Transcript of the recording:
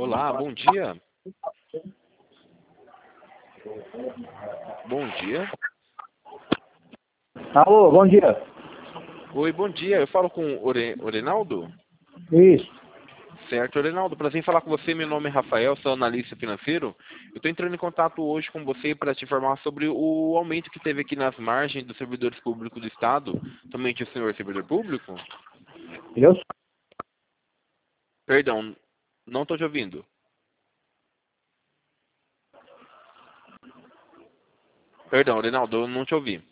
Olá, bom dia. Bom dia. Alô, bom dia. Oi, bom dia. Eu falo com o Orenaldo? Isso. Certo, Orenaldo. Prazer em falar com você. Meu nome é Rafael, sou analista financeiro. Eu estou entrando em contato hoje com você para te informar sobre o aumento que teve aqui nas margens dos servidores públicos do Estado. Somente o senhor é servidor público? Eu? Perdão, não estou te ouvindo. Perdão, Orenaldo, eu não te ouvi.